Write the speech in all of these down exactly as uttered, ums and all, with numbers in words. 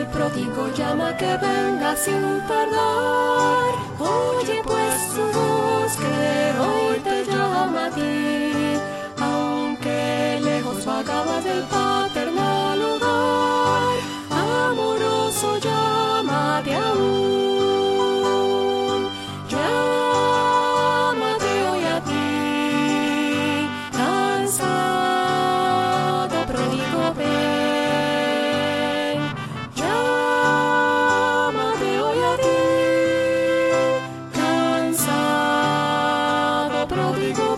El pródigo llama que venga sin tardar. Oye pues su voz que hoy te llama a ti. Aunque lejos vagabas del paternal hogar, amoroso llámate aún. Llámate hoy a ti, cansado pródigo ven. Llámate hoy a ti, cansado pródigo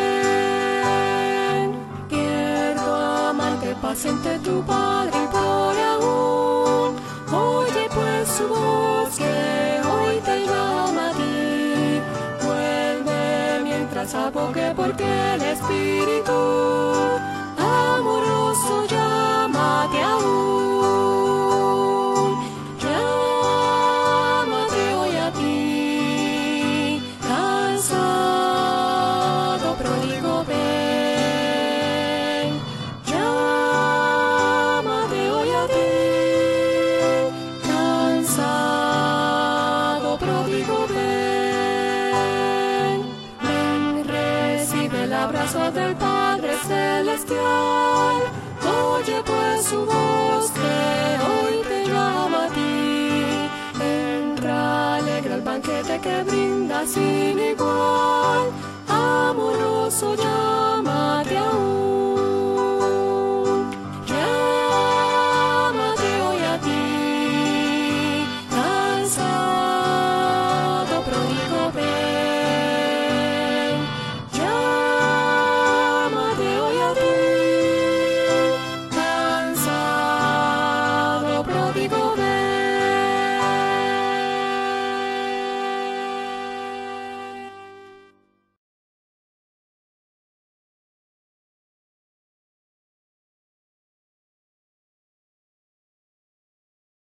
ven. Pierdo amante paciente tu padre implora aún. Oye pues su voz que hoy te llama a ti. Vuelve mientras abogue porque el Espíritu amoroso llámate aún. Llámate hoy a ti, cansado pródigo ven. Llámate hoy a ti, cansado pródigo ven. Ven, recibe el abrazo del Padre Celestial. Oye pues su voz que hoy te llama a ti. Entra, alegra el banquete que brinda sin igual. Amoroso llámate aún.